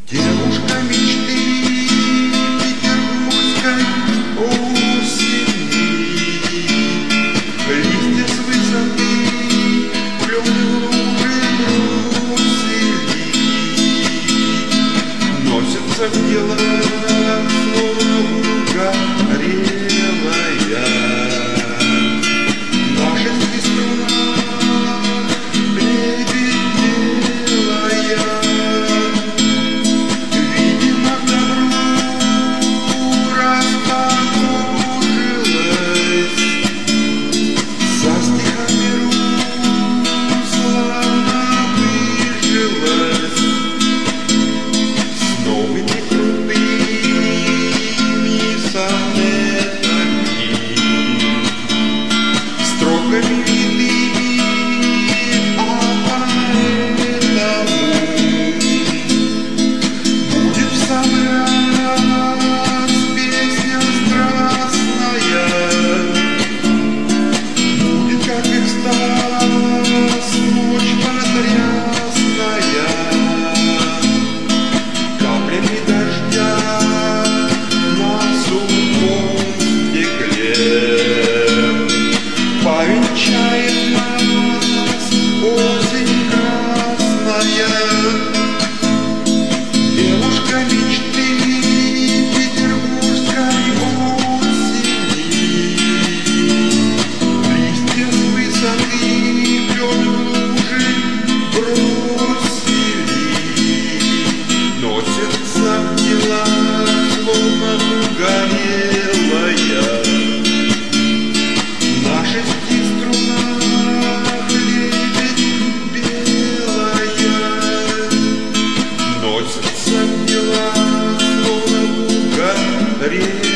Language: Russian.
Девушка мечты петербургской осени, листья с высоты клены в лужи бросили, носятся в делах, словно угорелая. На шести струнах лебедь белая, видимо, к добру расположилась, со стихами славно выжилась, с новыми крутыми сонетами, строками великими, а поэтому будет в самый раз песня страстная, будет, как экстаз, ночь потрясная, каплями дождя на сухом стекле повенчает нас осень красная. Девушка мечты петербургской осени, листья с высоты клены в лужи бросили, носятся в делах, словно угорелая. На шести струнах лебедь белая, носится в делах, словно угорелая.